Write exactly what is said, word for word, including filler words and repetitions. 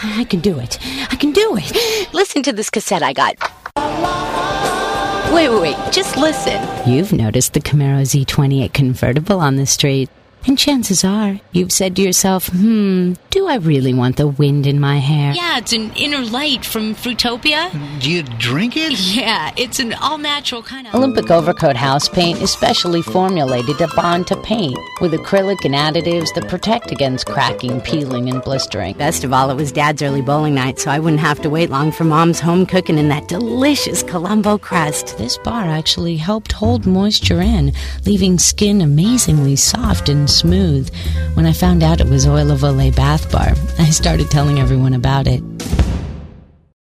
I can do it. I can do it. Listen to this cassette I got. Wait, wait, wait. Just listen. You've noticed the Camaro Z twenty-eight convertible on the street. And chances are, you've said to yourself, hmm, do I really want the wind in my hair? Yeah, it's an Inner Light from Fruitopia. Do you drink it? Yeah, it's an all-natural kind of... Olympic Overcoat House Paint is specially formulated to bond to paint with acrylic and additives that protect against cracking, peeling, and blistering. Best of all, it was Dad's early bowling night, so I wouldn't have to wait long for Mom's home cooking in that delicious Colombo crust. This bar actually helped hold moisture in, leaving skin amazingly soft and smooth. When I found out it was Oil of Olay Bath Bar, I started telling everyone about it.